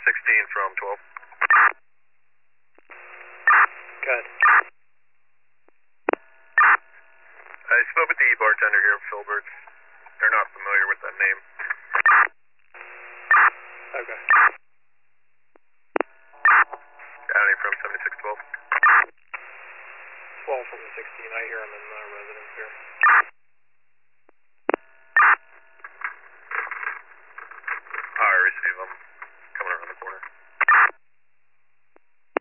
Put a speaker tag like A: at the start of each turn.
A: 16 from 12.
B: Good.
A: I spoke with the bartender here at Filbert's. They're not familiar with that name.
B: Okay.
A: County from 7612.
B: 12 from the 16. I hear him in the residence here.